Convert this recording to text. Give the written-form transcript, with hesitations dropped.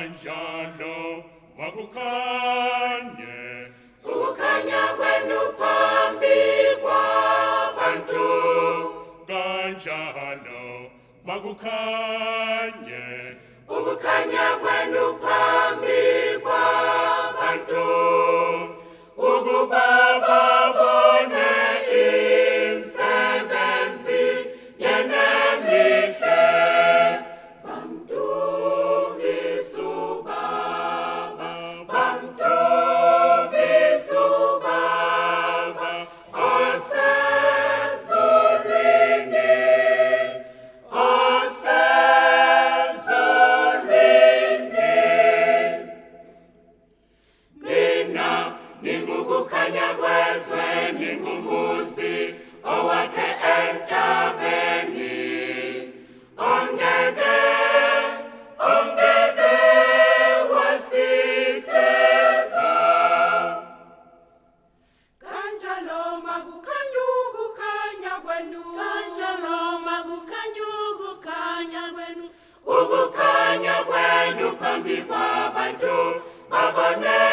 kanjalo makukanye ukukhanya kwenu phambi kwabantu kanjalo makukanye ukukhanya kwenu phambi kwabantu ukuba babone imisebenzi yenu emihle bamdumisa uBaba bamdumisa uBaba osezulwini nina ningukukhanya kwezwe ningumuzi owakhe entabeni ongeke wasitheka kanjalo makukhanya ukukhanya kwenu ukukhanya kwenu phambi kwabantu babone